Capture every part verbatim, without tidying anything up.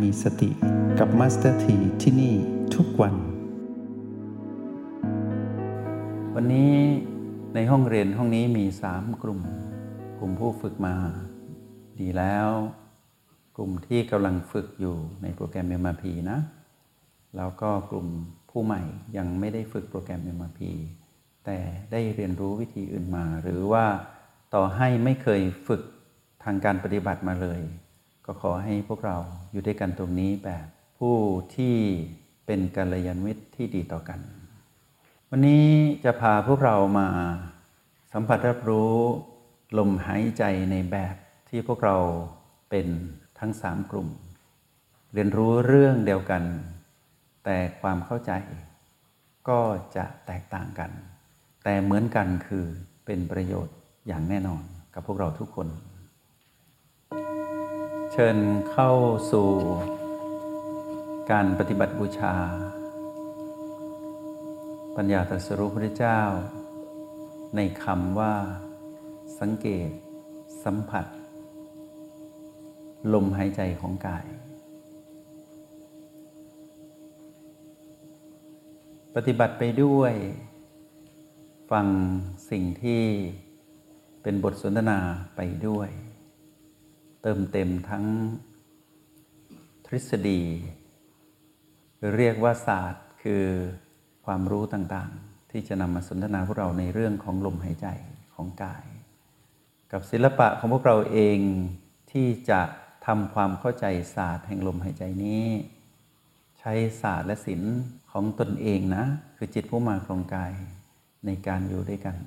มีสติกับมาสเตอร์ทีที่นี่ทุกวันวันนี้ในห้องเรียนห้องนี้มีสามกลุ่มกลุ่มผู้ฝึกมาดีแล้วกลุ่มที่กำลังฝึกอยู่ในโปรแกรม เอ็ม อาร์ พี นะแล้วก็กลุ่มผู้ใหม่ยังไม่ได้ฝึกโปรแกรม เอ็ม อาร์ พี แต่ได้เรียนรู้วิธีอื่นมาหรือว่าต่อให้ไม่เคยฝึกทางการปฏิบัติมาเลยก็ขอให้พวกเราอยู่ด้วยกันตรงนี้แบบผู้ที่เป็นกัลยาณมิตรที่ดีต่อกันวันนี้จะพาพวกเรามาสัมผัสรับรู้ลมหายใจในแบบที่พวกเราเป็นทั้งสามกลุ่มเรียนรู้เรื่องเดียวกันแต่ความเข้าใจก็จะแตกต่างกันแต่เหมือนกันคือเป็นประโยชน์อย่างแน่นอนกับพวกเราทุกคนเชิญเข้าสู่การปฏิบัติบูชาปัญญาตรัสรู้พระเจ้าในคำว่าสังเกตสัมผัสลมหายใจของกายปฏิบัติไปด้วยฟังสิ่งที่เป็นบทสนทนาไปด้วยเติมเต็มทั้งทฤษฎีหรือเรียกว่าศาสตร์คือความรู้ต่างๆที่จะนำมาสนทนาพวกเราในเรื่องของลมหายใจของกายกับศิลปะของพวกเราเองที่จะทำความเข้าใจศาสตร์แห่งลมหายใจนี้ใช้ศาสตร์และศิลป์ของตนเองนะคือจิตผู้มาครองกายในการอยู่ด้วยกัน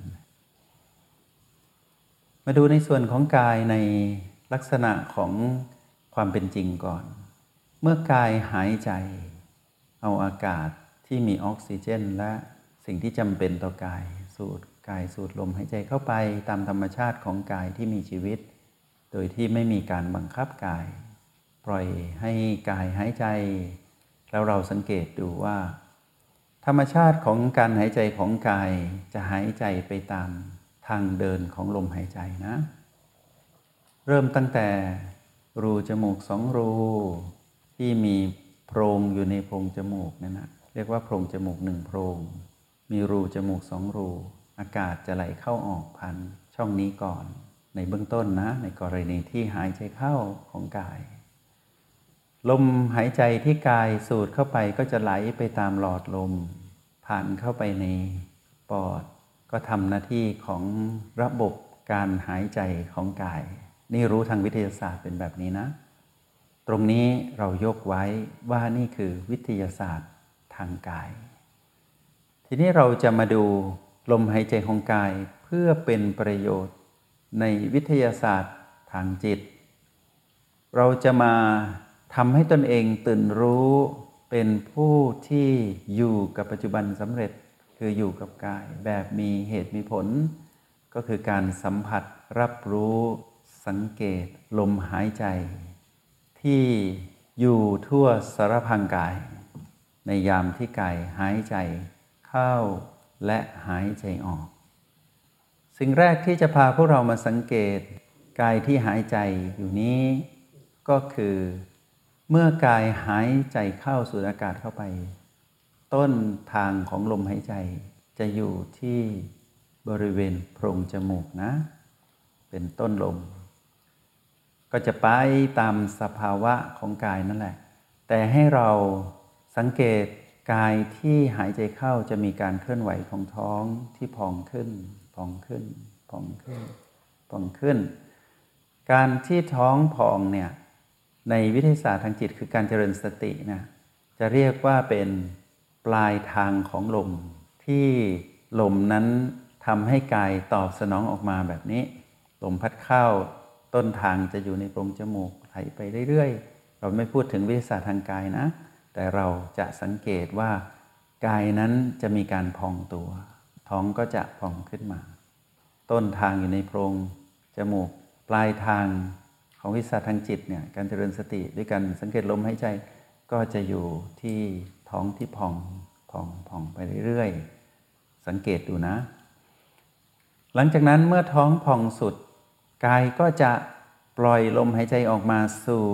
มาดูในส่วนของกายในลักษณะของความเป็นจริงก่อนเมื่อกายหายใจเอาอากาศที่มีออกซิเจนและสิ่งที่จำเป็นต่อกายสูดกายสูดลมหายใจเข้าไปตามธรรมชาติของกายที่มีชีวิตโดยที่ไม่มีการบังคับกายปล่อยให้กายหายใจแล้วเราสังเกตดูว่าธรรมชาติของการหายใจของกายจะหายใจไปตามทางเดินของลมหายใจนะเริ่มตั้งแต่รูจมูกสองรูที่มีโพรงอยู่ในโพรงจมูกนั่นนะเรียกว่าโพรงจมูกหนึ่งโพรงมีรูจมูกสองรูอากาศจะไหลเข้าออกผ่านช่องนี้ก่อนในเบื้องต้นนะในกรณีที่หายใจเข้าของกายลมหายใจที่กายสูดเข้าไปก็จะไหลไปตามหลอดลมผ่านเข้าไปในปอดก็ทำหน้าที่ของระบบการหายใจของกายนี่รู้ทางวิทยาศาสตร์เป็นแบบนี้นะตรงนี้เรายกไว้ว่านี่คือวิทยาศาสตร์ทางกายทีนี้เราจะมาดูลมหายใจของกายเพื่อเป็นประโยชน์ในวิทยาศาสตร์ทางจิตเราจะมาทำให้ตนเองตื่นรู้เป็นผู้ที่อยู่กับปัจจุบันสำเร็จคืออยู่กับกายแบบมีเหตุมีผลก็คือการสัมผัสรับรู้สังเกตลมหายใจที่อยู่ทั่วสารพังกายในยามที่กายหายใจเข้าและหายใจออกสิ่งแรกที่จะพาพวกเรามาสังเกตกายที่หายใจอยู่นี้ก็คือเมื่อกายหายใจเข้าสูดอากาศเข้าไปต้นทางของลมหายใจจะอยู่ที่บริเวณโพรงจมูกนะเป็นต้นลมก็จะไปตามสภาวะของกายนั่นแหละแต่ให้เราสังเกตกายที่หายใจเข้าจะมีการเคลื่อนไหวของท้องที่พองขึ้นพองขึ้นพองขึ้นพองขึ้นการที่ท้องพองเนี่ยในวิทยาศาสตร์ทางจิตคือการเจริญสตินะจะเรียกว่าเป็นปลายทางของลมที่ลมนั้นทำให้กายตอบสนองออกมาแบบนี้ลมพัดเข้าต้นทางจะอยู่ในโพรงจมูกไหลไปเรื่อยๆเราไม่พูดถึงวิทยาศาสตร์ทางกายนะแต่เราจะสังเกตว่ากายนั้นจะมีการพองตัวท้องก็จะพองขึ้นมาต้นทางอยู่ในโพรงจมูกปลายทางของวิทยาศาสตร์ทางจิตเนี่ยการเจริญสติด้วยการสังเกตลมหายใจก็จะอยู่ที่ท้องที่พองพองพองไปเรื่อยๆสังเกตดูนะหลังจากนั้นเมื่อท้องพองสุดกายก็จะปล่อยลมหายใจออกมาสู่ธ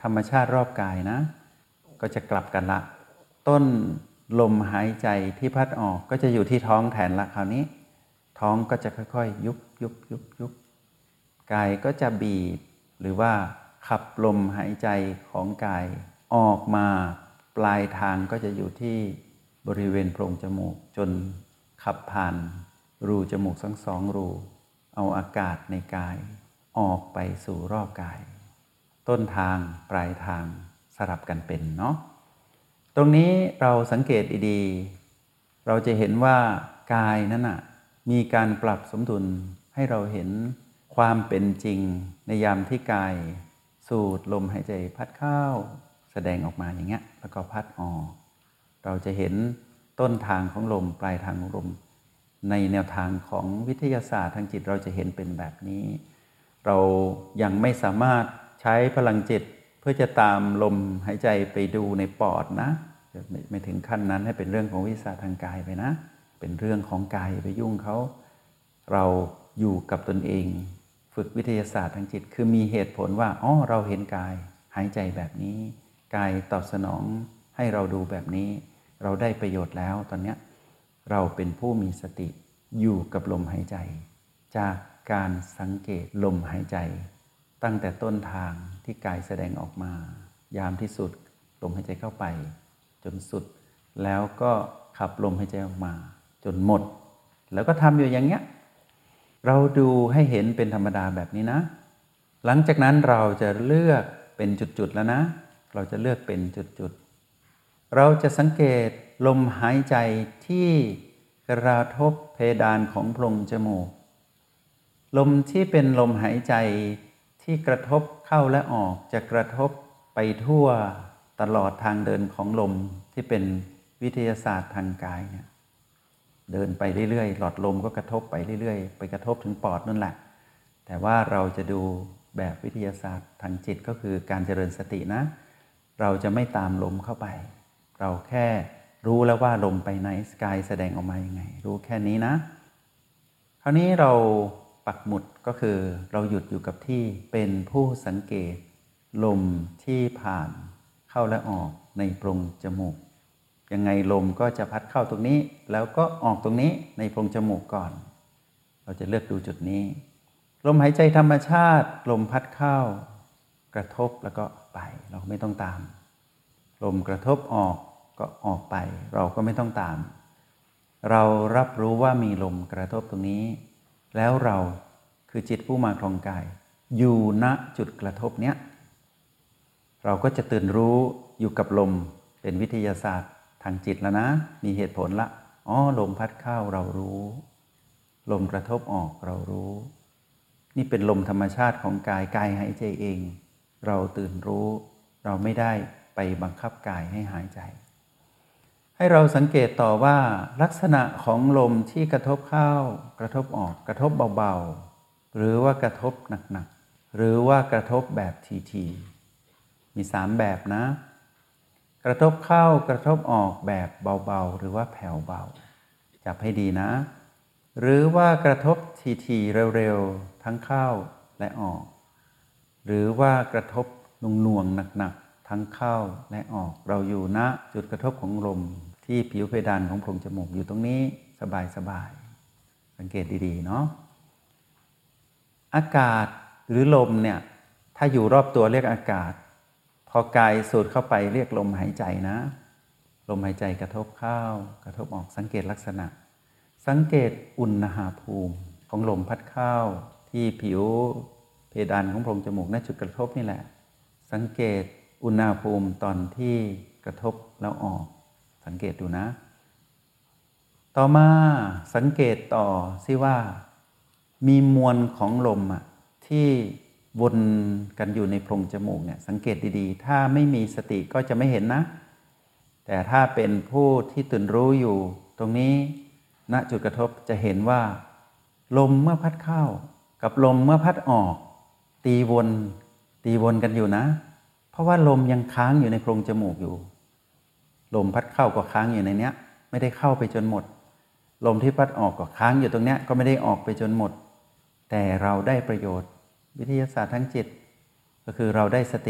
รรมชาติรอบกายนะก็จะกลับกันละต้นลมหายใจที่พัดออกก็จะอยู่ที่ท้องแทนละคราวนี้ท้องก็จะค่อยๆยุบยุบยุบยุบกายก็จะบีบหรือว่าขับลมหายใจของกายออกมาปลายทางก็จะอยู่ที่บริเวณโพรงจมูกจนขับผ่านรูจมูกทั้งสองรูเอาอากาศในกายออกไปสู่รอบกายต้นทางปลายทางสลับกันเป็นเนาะตรงนี้เราสังเกตดีๆเราจะเห็นว่ากายนั้นน่ะมีการปรับสมดุลให้เราเห็นความเป็นจริงในยามที่กายสูดลมหายใจพัดเข้าแสดงออกมาอย่างเงี้ยแล้วก็พัดออกเราจะเห็นต้นทางของลมปลายทางของลมในแนวทางของวิทยาศาสตร์ทางจิตเราจะเห็นเป็นแบบนี้เรายังไม่สามารถใช้พลังจิตเพื่อจะตามลมหายใจไปดูในปอดนะไม่ไม่ถึงขั้นนั้นให้เป็นเรื่องของวิทยาศาสตร์ทางกายไปนะเป็นเรื่องของกายไปยุ่งเขาเราอยู่กับตนเองฝึกวิทยาศาสตร์ทางจิตคือมีเหตุผลว่าอ๋อเราเห็นกายหายใจแบบนี้กายตอบสนองให้เราดูแบบนี้เราได้ประโยชน์แล้วตอนนี้เราเป็นผู้มีสติอยู่กับลมหายใจจากการสังเกตลมหายใจตั้งแต่ต้นทางที่กายแสดงออกมายามที่สุดลมหายใจเข้าไปจนสุดแล้วก็ขับลมหายใจออกมาจนหมดแล้วก็ทำอยู่อย่างเงี้ยเราดูให้เห็นเป็นธรรมดาแบบนี้นะหลังจากนั้นเราจะเลือกเป็นจุดๆแล้วนะเราจะเลือกเป็นจุดๆเราจะสังเกตลมหายใจที่กระทบเพดานของโพรงจมูกลมที่เป็นลมหายใจที่กระทบเข้าและออกจะกระทบไปทั่วตลอดทางเดินของลมที่เป็นวิทยาศาสตร์ทางกายเนี่ยเดินไปเรื่อยๆหลอดลมก็กระทบไปเรื่อยๆไปกระทบถึงปอดนั่นแหละแต่ว่าเราจะดูแบบวิทยาศาสตร์ทางจิตก็คือการเจริญสตินะเราจะไม่ตามลมเข้าไปเราแค่รู้แล้วว่าลมไปไหนกายแสดงออกมายังไงรู้แค่นี้นะคราวนี้เราปักหมุดก็คือเราหยุดอยู่กับที่เป็นผู้สังเกตลมที่ผ่านเข้าและออกในโพรงจมูกยังไงลมก็จะพัดเข้าตรงนี้แล้วก็ออกตรงนี้ในโพรงจมูกก่อนเราจะเลือกดูจุดนี้ลมหายใจธรรมชาติลมพัดเข้ากระทบแล้วก็ไปเราไม่ต้องตามลมกระทบออกก็ออกไปเราก็ไม่ต้องตามเรารับรู้ว่ามีลมกระทบตรงนี้แล้วเราคือจิตผู้มาครองกายอยู่ณจุดกระทบเนี้ยเราก็จะตื่นรู้อยู่กับลมเป็นวิทยาศาสตร์ทางจิตแล้วนะมีเหตุผลละอ๋อลมพัดเข้าเรารู้ลมกระทบออกเรารู้นี่เป็นลมธรรมชาติของกายกายหายใจเองเราตื่นรู้เราไม่ได้ไปบังคับกายให้หายใจให้เราสังเกตต่อว่าลักษณะของลมที่กระทบเข้ากระทบออกกระทบเบาๆหรือว่ากระทบหนักๆหรือว่ากระทบแบบทีๆมีสามแบบนะกระทบเข้ากระทบออกแบบเบาๆหรือว่าแผ่วเบาจับให้ดีนะหรือว่ากระทบทีๆเร็วๆทั้งเข้าและออกหรือว่ากระทบหน่วงๆหนักๆทั้งเข้าและออกเราอยู่ณจุดกระทบของลมที่ผิวเพดานของโพรงจมูกอยู่ตรงนี้สบายๆสังเกตดีๆเนาะอากาศหรือลมเนี่ยถ้าอยู่รอบตัวเรียกอากาศพอกายสูดเข้าไปเรียกลมหายใจนะลมหายใจกระทบเข้ากระทบออกสังเกตลักษณะสังเกตอุณหภูมิของลมพัดเข้าที่ผิวเพดานของโพรงจมูกณจุดกระทบนี่แหละสังเกตอุณหภูมิตอนที่กระทบแล้วออกสังเกตดูนะต่อมาสังเกตต่อซิว่ามีมวลของลมอ่ะที่วนกันอยู่ในโพรงจมูกเนี่ยสังเกตดีๆถ้าไม่มีสติก็จะไม่เห็นนะแต่ถ้าเป็นผู้ที่ตื่นรู้อยู่ตรงนี้ณจุดกระทบจะเห็นว่าลมเมื่อพัดเข้ากับลมเมื่อพัดออกตีวนตีวนกันอยู่นะเพราะว่าลมยังค้างอยู่ในโพรงจมูกอยู่ลมพัดเข้าก็ค้างอยู่ในเนี้ยไม่ได้เข้าไปจนหมดลมที่พัดออกก็ค้างอยู่ตรงเนี้ยก็ไม่ได้ออกไปจนหมดแต่เราได้ประโยชน์วิทยาศาสตร์ทางจิตก็คือเราได้สติ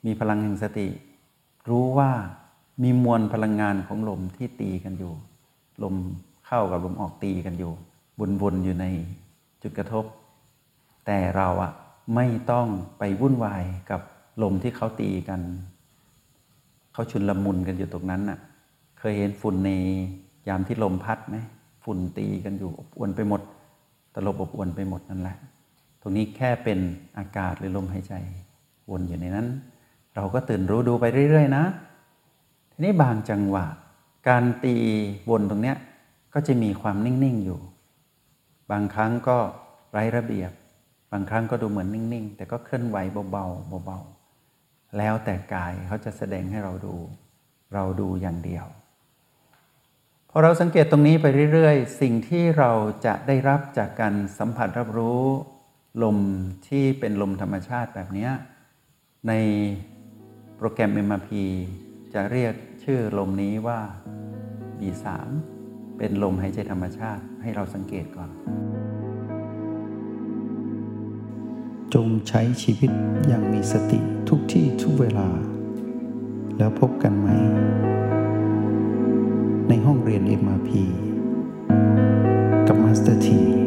มีพลังแห่งสติรู้ว่ามีมวลพลังงานของลมที่ตีกันอยู่ลมเข้ากับลมออกตีกันอยู่วนๆอยู่ในจุดกระทบแต่เราอะไม่ต้องไปวุ่นวายกับลมที่เขาตีกันเขาชุนลมุนกันอยู่ตรงนั้นน่ะเคยเห็นฝุ่นในยามที่ลมพัดไหมฝุ่นตีกันอยู่อบอวนไปหมดตลบอบอวนไปหมดนั่นแหละตรงนี้แค่เป็นอากาศหรือลมหายใจวนอยู่ในนั้นเราก็ตื่นรู้ดูไปเรื่อยๆนะทีนี้บางจังหวะการตีวนตรงเนี้ยก็จะมีความนิ่งๆอยู่บางครั้งก็ไร้ระเบียบบางครั้งก็ดูเหมือนนิ่งๆแต่ก็เคลื่อนไหวเบาๆเบาๆแล้วแต่กายเขาจะแสดงให้เราดูเราดูอย่างเดียวพอเราสังเกตตรงนี้ไปเรื่อยๆสิ่งที่เราจะได้รับจากการสัมผัสรับรู้ลมที่เป็นลมธรรมชาติแบบนี้ในโปรแกรม เอ็ม อาร์ พี จะเรียกชื่อลมนี้ว่า บี สาม เป็นลมหายใจธรรมชาติให้เราสังเกตก่อนจงใช้ชีวิตอย่างมีสติทุกที่ทุกเวลาแล้วพบกันไหมในห้องเรียน เอ็ม อาร์ พี กับมาสเตอร์ที